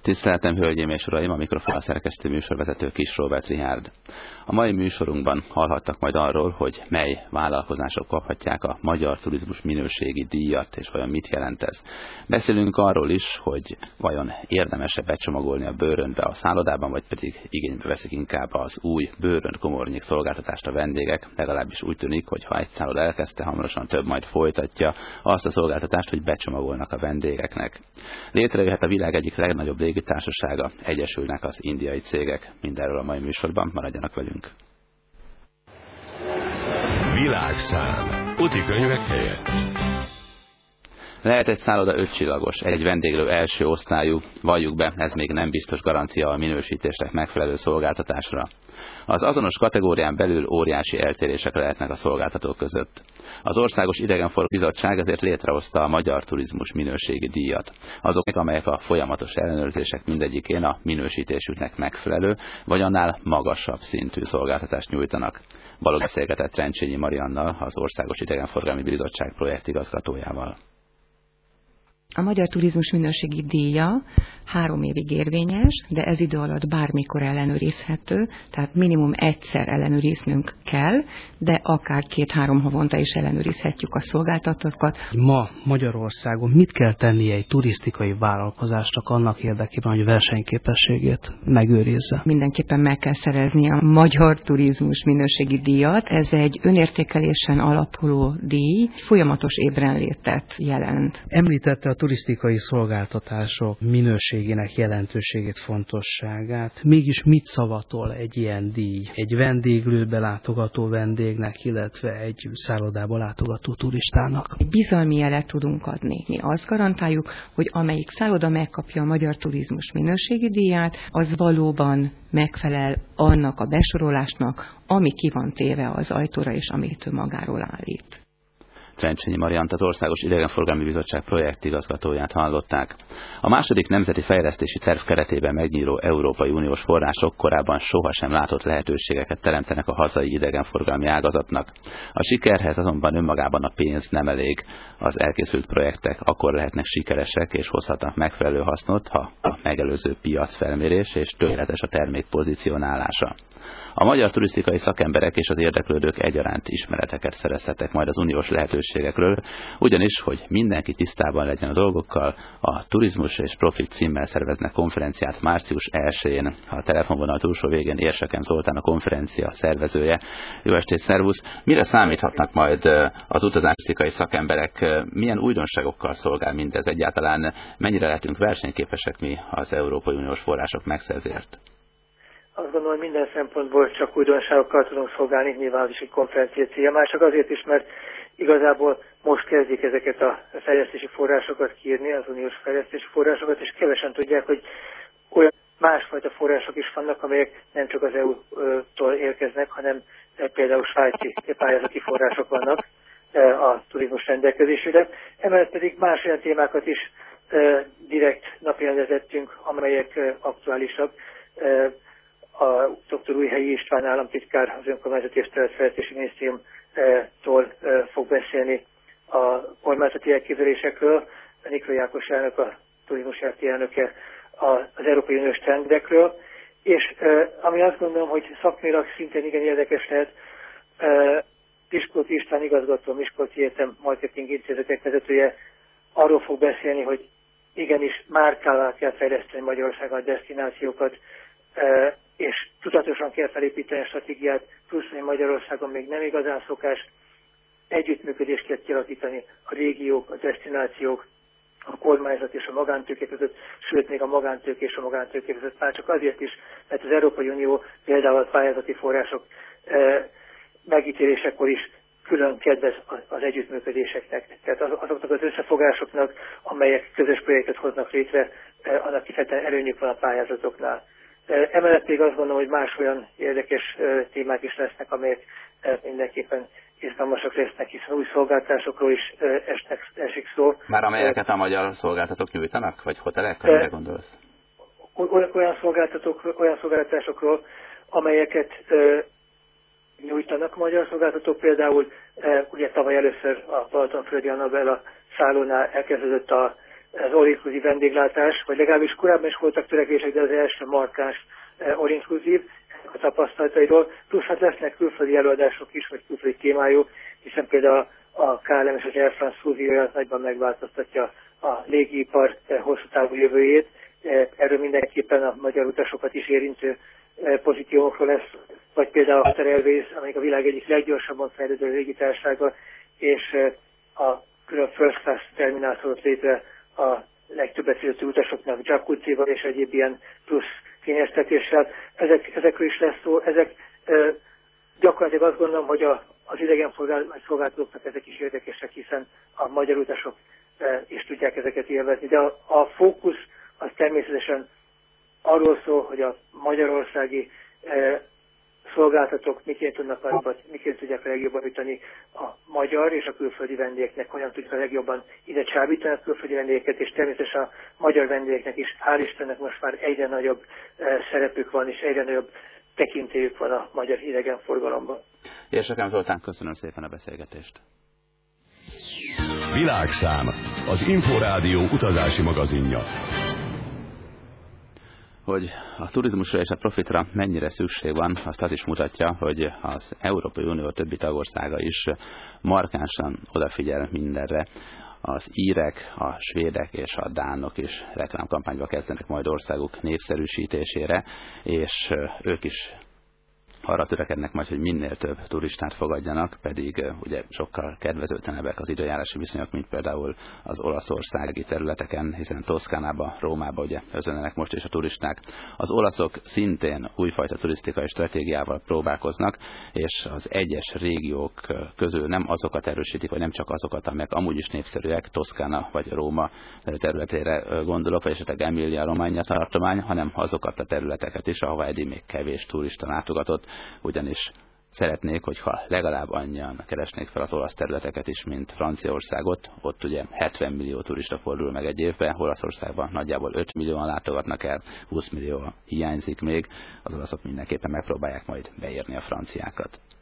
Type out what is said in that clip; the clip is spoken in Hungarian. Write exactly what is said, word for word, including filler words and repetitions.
Tiszteltem, hölgyeim és uraim, a mikrofon a szerkesztő műsorvezető Kis Róbert Richárd. A mai műsorunkban hallhattak majd arról, hogy mely vállalkozások kaphatják a Magyar Turizmus Minőségi Díjat, és vajon mit jelent ez. Beszélünk arról is, hogy vajon érdemes-e becsomagolni a bőrönbe a szállodában, vagy pedig igénybe veszik inkább az új bőrön komornyik szolgáltatást a vendégek. Legalábbis úgy tűnik, hogy ha egy szálloda elkezdte, hamarosan több majd folytatja azt a szolgáltatást, hogy becsomagolnak a vendégeknek. Létrejöhet a világ egyik legnagyobb légitársasága, egyesülnek az indiai cégek. Mindenről a mai műsorban, maradjanak velünk. Világszám. Útikönyvek helyett. Lehet egy szálloda ötcsillagos, egy vendéglő első osztályú, valljuk be, ez még nem biztos garancia a minősítésnek megfelelő szolgáltatásra. Az azonos kategórián belül óriási eltérések lehetnek a szolgáltatók között. Az Országos Idegenforgalmi Bizottság ezért létrehozta a Magyar Turizmus Minőségi Díjat. Azok, amelyek a folyamatos ellenőrzések mindegyikén a minősítésüknek megfelelő, vagy annál magasabb szintű szolgáltatást nyújtanak. Balog beszélgetett Trencsényi Mariannal, az Országos Idegenforgalmi Bizottság projektigazgatójával. A Magyar Turizmus Minőségi Díja három évig érvényes, de ez idő alatt bármikor ellenőrizhető, tehát minimum egyszer ellenőriznünk kell, de akár két-három havonta is ellenőrizhetjük a szolgáltatókat. Ma Magyarországon mit kell tennie egy turisztikai vállalkozásnak annak érdekében, hogy versenyképességét megőrizze? Mindenképpen meg kell szerezni a Magyar Turizmus Minőségi Díjat. Ez egy önértékelésen alapuló díj, folyamatos ébrenlétet jelent. Említette a turisztikai szolgáltatások minőségének jelentőségét, fontosságát. Mégis mit szavatol egy ilyen díj? Egy vendéglőbe látogató vendégnek, illetve egy szállodába látogató turistának? Bizalmi jelet tudunk adni. Mi azt garantáljuk, hogy amelyik szálloda megkapja a Magyar Turizmus Minőségi Díját, az valóban megfelel annak a besorolásnak, ami ki van téve az ajtóra, és amit ő magáról állít. Trencsényi Mariant, az Országos Idegenforgalmi Bizottság projektigazgatóját hallották. A második nemzeti fejlesztési terv keretében megnyíló Európai Uniós források korábban sohasem látott lehetőségeket teremtenek a hazai idegenforgalmi ágazatnak. A sikerhez azonban önmagában a pénz nem elég. Az elkészült projektek akkor lehetnek sikeresek és hozhatnak megfelelő hasznot, ha a megelőző piacfelmérés és tökéletes a termék pozícionálása. A magyar turisztikai szakemberek és az érdeklődők egyaránt ismereteket szerezhetnek majd az uniós lehetőségekről, ugyanis, hogy mindenki tisztában legyen a dolgokkal, a Turizmus és Profit címmel szerveznek konferenciát március elsején. A telefonvonal túlsó végén Érsekem Zoltán, a konferencia szervezője. Jó estét, szervusz! Mire számíthatnak majd az utazási szakemberek? Milyen újdonságokkal szolgál mindez egyáltalán? Mennyire lehetünk versenyképesek mi az Európai Uniós források megszerzésért? Azt gondolom, hogy minden szempontból csak újdonságokkal tudunk szolgálni, nyilván az is egy konferencia célja, már csak azért is, mert igazából most kezdik ezeket a fejlesztési forrásokat kiírni, az uniós fejlesztési forrásokat, és kevesen tudják, hogy olyan másfajta források is vannak, amelyek nem csak az é u-tól érkeznek, hanem például svájci pályázati források vannak a turizmus rendelkezésére. Emellett pedig más olyan témákat is direkt napirendre tettünk, amelyek aktuálisak. A dr. Újhelyi István államtitkár az Önkormányzati és Területfejlesztési Minisztériumtól fog beszélni a kormányzati elképzelésekről, a Nikló Jákos elnök, a turizmus elnöke az Európai Uniós trendekről, és ami azt gondolom, hogy szakmailag szintén igen érdekes lehet, Miskolci István igazgató, Miskolci Egyetem Marketing Intézetek vezetője arról fog beszélni, hogy igenis márkává kell fejleszteni Magyarországon a desztinációkat, és tudatosan kell felépíteni a stratégiát, plusz, hogy Magyarországon még nem igazán szokás, együttműködést kell kialakítani a régiók, a desztinációk, a kormányzat és a magántőke között, sőt még a magántőke és a magántőke között már csak azért is, mert az Európai Unió például a pályázati források megítélésekor is külön kedvez az együttműködéseknek. Tehát azoknak az összefogásoknak, amelyek közös projektet hoznak létre, annak kifejezetten előnyük van a pályázatoknál. Emellett még azt gondolom, hogy más olyan érdekes témák is lesznek, amelyek mindenképpen izgalmasak lesznek, hiszen új szolgáltatásokról is esnek, esik szó. Már amelyeket a magyar szolgáltatók nyújtanak? Vagy hotelek? Mire gondolsz? Olyan, szolgáltatók, olyan szolgáltatásokról, amelyeket nyújtanak a magyar szolgáltatók. Például ugye tavaly először a Balatonföldi Annabella szállónál elkezdődött a az all-inclusive vendéglátás, vagy legalábbis korábban is voltak törekvések, de az első markáns all-inclusive a tapasztalatairól, plusz hát lesznek külföldi előadások is, vagy külföldi témájú, hiszen például a ká el em és az Air France fúziója nagyban megváltoztatja a légipar hosszú távú jövőjét. Erről mindenképpen a magyar utasokat is érintő pozitívokról lesz, vagy például a Qatar Airways, amelyik a világ egyik leggyorsabban fejlődő légitársasága, és a külön first class terminál hozott létre a legtöbbet fizető utasoknak jacuzzival és egyéb ilyen plusz kényeztetéssel. Ezek, ezekről is lesz szó. Ezek e, gyakorlatilag azt gondolom, hogy a, az idegenszolgáltatóknak ezek is érdekesek, hiszen a magyar utasok e, is tudják ezeket élvezni. De a, a fókusz az természetesen arról szól, hogy a magyarországi e, szolgáltatók miként tudnak nagyobbat, miként tudják a legjobban ütni a magyar és a külföldi vendégeknek, hogyan tudják a legjobban ide csábítani a külföldi vendégeket, és természetesen a magyar vendégeknek is, hál' Istennek most már egyre nagyobb e, szerepük van, és egyre nagyobb tekintélyük van a magyar idegenforgalomban. Érsekem Zoltán, köszönöm szépen a beszélgetést. Világszám, az Inforádió utazási magazinja. Hogy a turizmusra és a profitra mennyire szükség van, azt az is mutatja, hogy az Európai Unió többi tagországa is markánsan odafigyel mindenre. Az írek, a svédek és a dánok is reklámkampányba kezdenek majd országuk népszerűsítésére, és ők is arra törekednek majd, hogy minél több turistát fogadjanak, pedig ugye sokkal kedvezőtlenebbek az időjárási viszonyok, mint például az olaszországi területeken, hiszen Toszkánába, Rómába ugye özönlenek most is a turisták. Az olaszok szintén újfajta turisztikai stratégiával próbálkoznak, és az egyes régiók közül nem azokat erősítik, vagy nem csak azokat, amelyek amúgy is népszerűek, Toszkána vagy Róma területére gondolok, vagy esetleg Emilia-Romagna tartomány, hanem azokat a területeket is, ahová eddig még kevés turista látogatott, ugyanis szeretnék, hogyha legalább annyian keresnék fel az olasz területeket is, mint Franciaországot. Ott ugye hetven millió turista fordul meg egy évben, Olaszországban nagyjából öt millióan látogatnak el, húsz millió hiányzik még. Az olaszok mindenképpen megpróbálják majd beérni a franciákat.